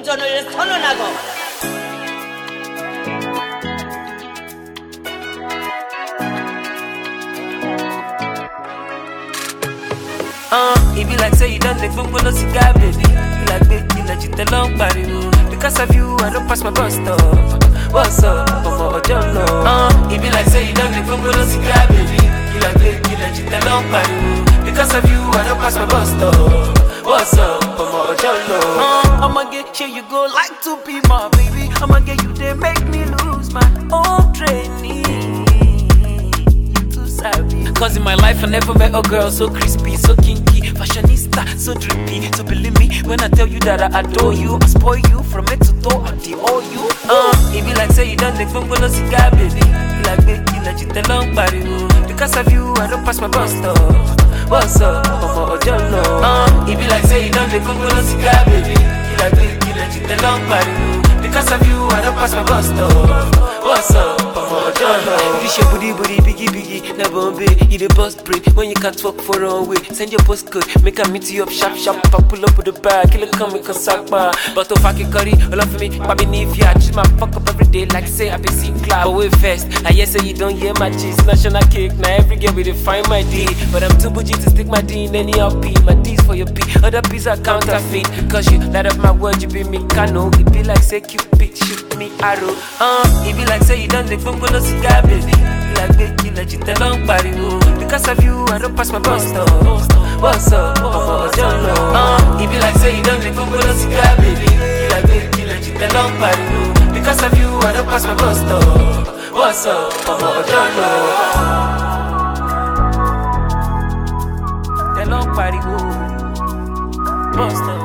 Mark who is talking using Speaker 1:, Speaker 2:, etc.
Speaker 1: 도전을 선언하고
Speaker 2: it be like say you done the phone no cigar, baby. You like baby, like you tell long body. Because of you, I don't pass my bus stop. What's up, Mama Ojolo? It be like say you done the phone no cigar, baby. You like baby, like you tell long body. Because of you, I don't pass my bus stop. What's up, Mama Ojolo? I'ma get here, you go like to be my baby. I'ma get you there, make me lose my own training. Cause in my life I never met a girl so crispy, so kinky, fashionista, so drippy. So believe me when I tell you that I adore you, I spoil you from head to toe, I deal you. It be like say you done the phone no cigar, baby. You like baby, like you tell long body. Because of you I don't pass my bus stop. What's up, Mama Ojolo? It be like say you done the phone no cigar, baby. You like baby, like you tell long body. Because of you I don't pass my bus stop. What's up, Mama Ojolo? This your booty, biggie, na Bombay. You the boss break when you can't walk for a way. Send your postcode, make a meet you up sharp. If I pull up with the bag, kill it coming cause sakba. But if I can curry, all of me, baby need ya. Just my fuck up every day like say I be seen club. But wait first, I hear say you don't hear my cheese. National cake, now every girl will find my D. But I'm too bougie to stick my D in any LP. My D's for your P, other P's are counterfeit. Because you light up my word, you be me cano. It be like say Cupid, shoot me arrow. It be like say you done the phone no cigar, baby. You like baby, like you tell long body. Because of you, I don't pass my bus stop. What's up, Mama Ojolo? It be like say you done the phone no cigar, baby. You like baby, like you tell long body. Because of you, I don't pass my bus stop. What's up, Mama Ojolo? Tell long body, bus stop.